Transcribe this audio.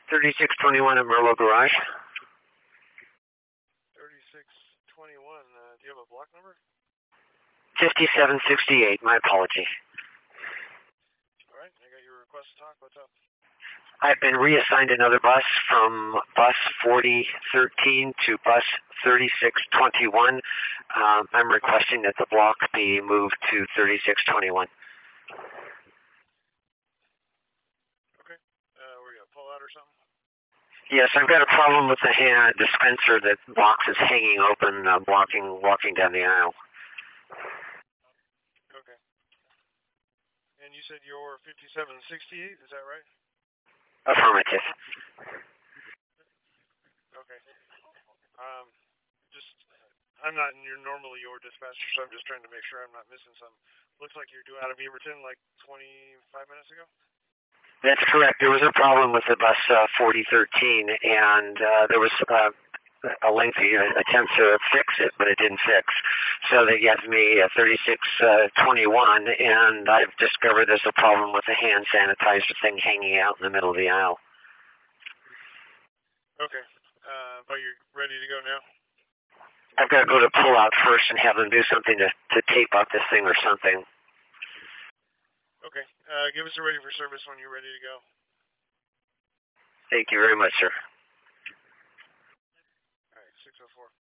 3621 at Merlot Garage. 3621, do you have a block number? 5768, my apology. Alright, I got your request to talk, what's up? I've been reassigned another bus from bus 4013 to bus 3621. I'm requesting that the block be moved to 3621. Okay, were you going to pull out or something? Yes, I've got a problem with the hand dispenser that box is hanging open, walking down the aisle. Okay. And you said you're 5768, is that right? Affirmative. Okay. I'm not normally your dispatcher, so I'm just trying to make sure I'm not missing something. Looks like you're due out of Beaverton like 25 minutes ago? That's correct. There was a problem with the bus 4013, and there was a lengthy attempt to fix it, but it didn't fix. So they gave me a 3621, and I've discovered there's a problem with the hand sanitizer thing hanging out in the middle of the aisle. Okay. But you're ready to go now? I've got to go to pull out first and have them do something to tape up this thing or something. Okay. Give us a ready for service when you're ready to go. Thank you very much, sir.